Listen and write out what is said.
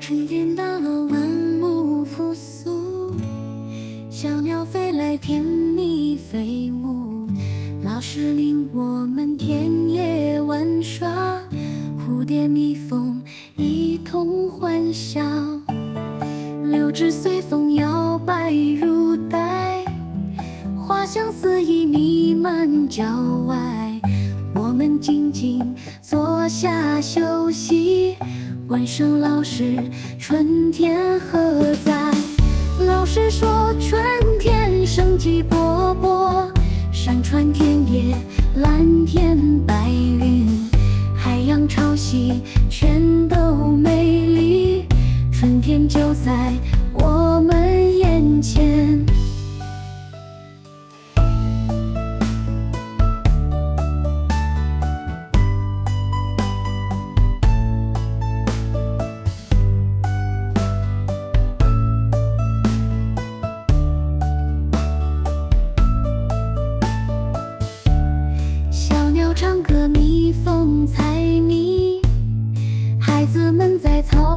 春天到了，万物复苏，小鸟飞来，甜蜜飞舞。老师领我们田野玩耍，蝴蝶蜜蜂一同欢笑。柳枝随风摇摆如带，花香四溢弥漫郊外。我们静静坐下休息，问声老师，春天何在？老师说春天生机勃勃，山川田野蓝天白云，海洋潮汐全都美丽，春天就在我们眼前。小鸟唱歌，蜜蜂采蜜，孩子们在草